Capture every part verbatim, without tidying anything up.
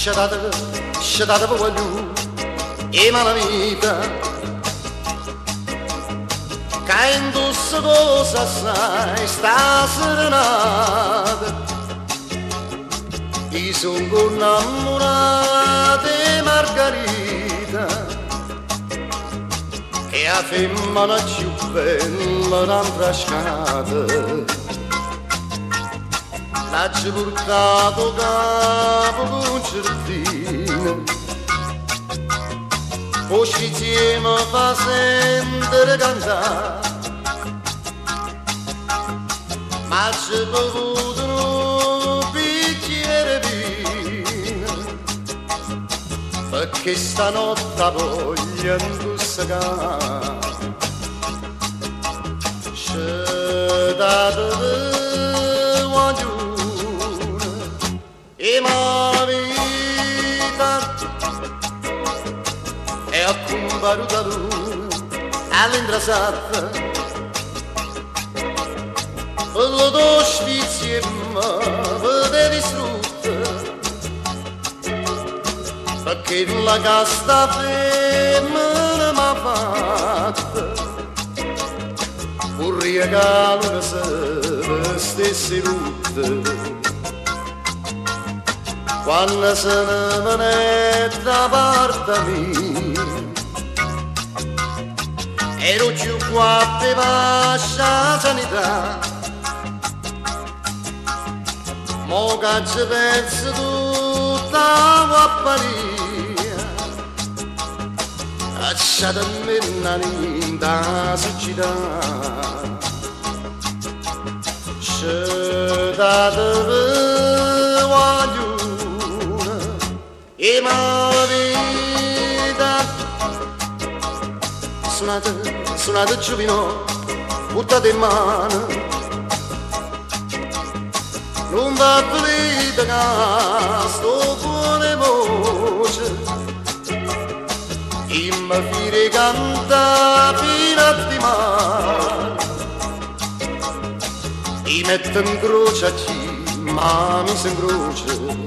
sciatata, sciatata per voglio, e malavita, che indossa cosa sai, sta serenata. Io sono innamorata di Margherita, che è la femmina più bella d'altra scata. L'ha portato capo concertino, poi insieme fa sentire cantare, ma c'è bevuto un bicchiere vino, perché stanotte voglio indossare. C'è dato e la vita è a combaruta l'una all'indrasata, quello tuo sfiziemma vede distrutta, perché la casta femmina m'ha fatta un regalo che se stesse tutta. Quando se ne mette da parte mia, ero più qua per la sanità, mo che ci penso tutta la guapparia, lasciatemi in da siccità. C'è da te voglio e la vita, suonate, suonate giovino, buttate in mano, non va pulita che sto buone voce, e mi fire canta fino a di mare, e metto in croce a chi, ma mi si incrocia,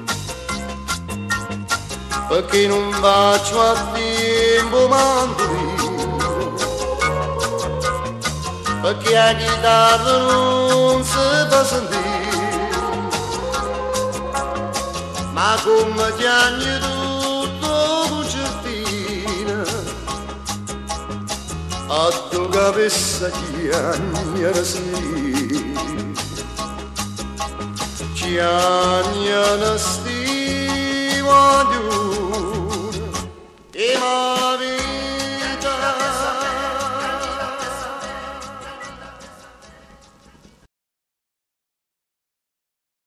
perché non faccio a tempo mandolino, perché la chitarra non si fa sentire, ma come chiagni tutto concertina, a tu capessa chiagna sì, chiagna sti voglio. E